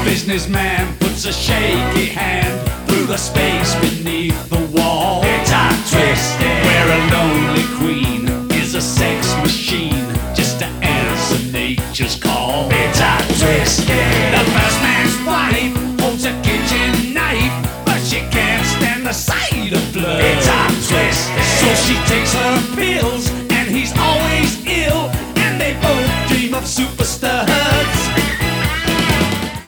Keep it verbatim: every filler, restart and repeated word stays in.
businessman puts a shaky hand through the space beneath the wall. It's a twisted, where a lonely queen is a sex machine just to answer nature's call. It's a twisted. The first man's wife holds a kitchen knife, but she can't stand the sight of blood. It's a twisted. So she takes her pills, and he's always ill, and they both dream of super studs.